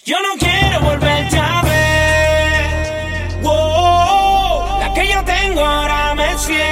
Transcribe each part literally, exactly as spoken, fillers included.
Yo no quiero volverte a ver. Wow, la que yo tengo ahora me es fiel.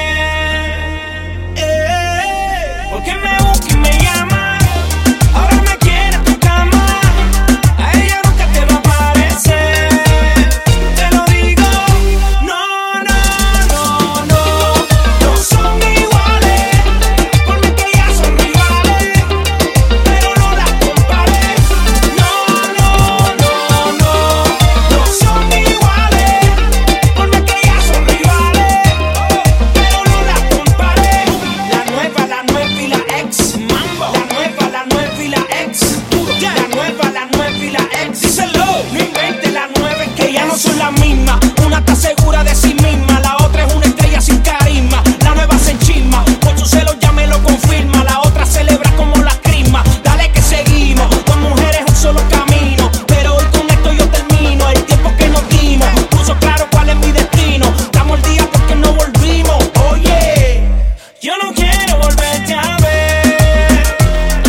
Eh, porque me busca y me llama. Ahora me quiere en tu cama. A ella nunca te va a parecer. Te lo digo. No, no, no, no. No son iguales. Por mí que ellas son rivales. Pero no las compares. No, no, no, no. No son iguales. Por mí que ellas son rivales. Pero no las compares. La nueva, la nueva y la ex. Mambo. La nueva, la nueva y la ex. La nueva, la nueva y la ex. Díselo. No inventes la nueva, es que ya no son las mismas. Una está segura de sí misma, la otra es una estrella sin carisma. La nueva se enchisma, por su celos ya me lo confirma. La otra celebra como la crisma. Dale que seguimos, dos mujeres un solo camino. Pero hoy con esto yo termino. El tiempo que nos dimos puso claro cuál es mi destino. Estamos al día porque no volvimos. Oye, yo no quiero volverte a ver.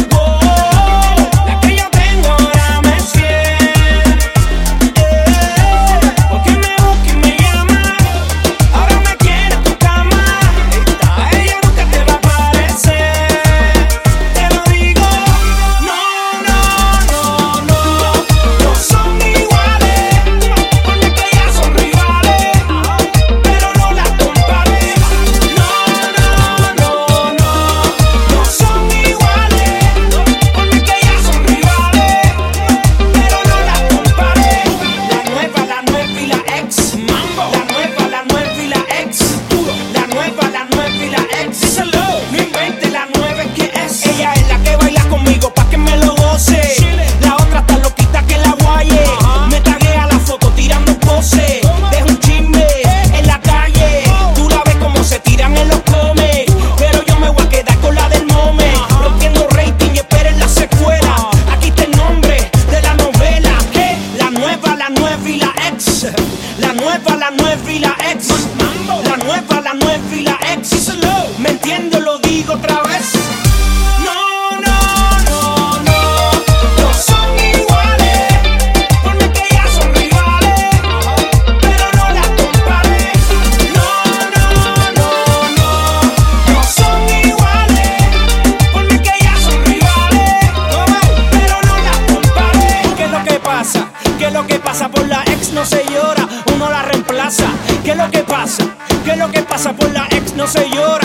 Oh, la que yo tengo ahora me es fiel. Eh, porque me busca y me llama. Ahora me quiere en tu cama. A ella nunca te va a parecer. Te lo digo. No, no, no, no. No son iguales. Porque que ellas son rivales. Pero no las compares. No, no, no, no. No son iguales. Porque que ellas son rivales. Pero no las compares. La nueva, la nueva y la ex. Mambo. La nueva, la nueva y la ex. La nueva, la nueva y la ex. Díselo. No inventes la nueva, es que es. Ella es la que baila conmigo pa' que me lo goce. La otra está loquita que la guaye. Me taguea la foto tirando pose. Deja un chisme en la calle. Tú la ves como se tiran en los comes. Pero yo me voy a quedar con la del mome. Rompiendo rating y esperen la secuela. Aquí está el nombre de la novela. ¿Qué? La nueva, la nueva y la ex. La nueva, la nueva y la ex. La nueva, la nueva y la ex. ¿Me entiendo? Lo digo otra vez. No, no, no, no. No son iguales. Por mí que ellas son rivales. Pero no las compares. No, no, no, no. No son iguales. Por mí que ellas son rivales. Pero no las compares. ¿Qué es lo que pasa? ¿Qué es lo que pasa? Por la ex no se llora, uno la reemplaza. ¿Qué es lo que pasa? ¿Qué es lo que pasa? Por la ex no se llora.